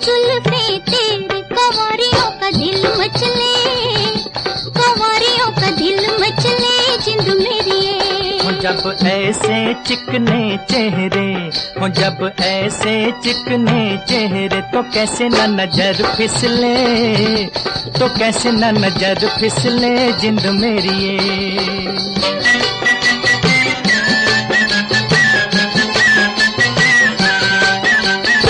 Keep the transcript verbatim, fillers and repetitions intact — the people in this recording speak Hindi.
जुल्फे तेरे कंवरियों का दिल मचले, कंवरियों का दिल मचले जिंद मेरी ये। जब ऐसे चिकने चेहरे हो, जब ऐसे चिकने चेहरे तो कैसे न नजर फिसले, तो कैसे न नजर फिसले जिंद मेरी ये।